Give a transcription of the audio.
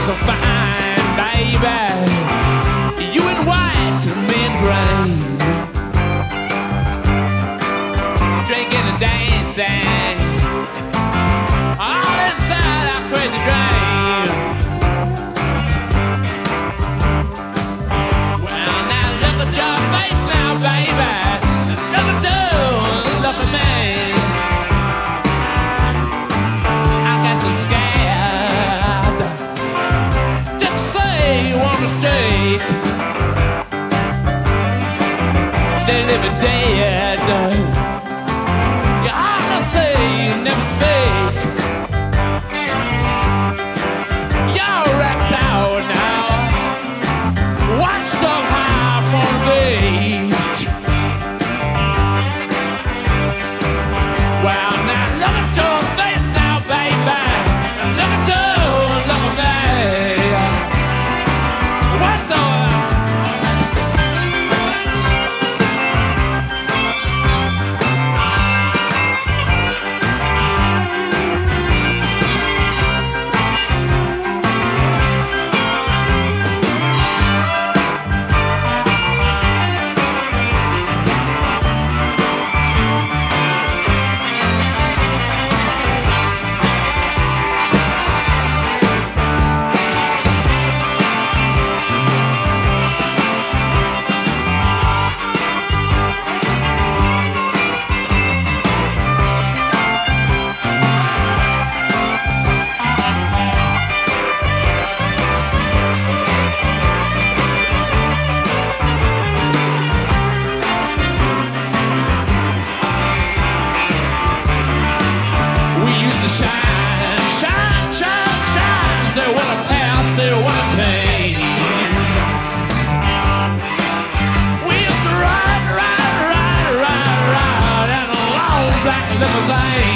so fine, baby. You in white to me in gray, drinking and dancing, all inside our crazy dream. Well, now look at your face now, baby. Look at you, look at me. I got so scared just to say you on the street. They live it dead. You hardly say, you never speak. You're wrecked out now, washed up high up on the beach. Well, now look at your face now, baby. Look at you, look at me. What the? Shine, shine, shine, shine. Say what a pair, say what a team. We used to ride, ride, ride, ride, ride in a long black limousine.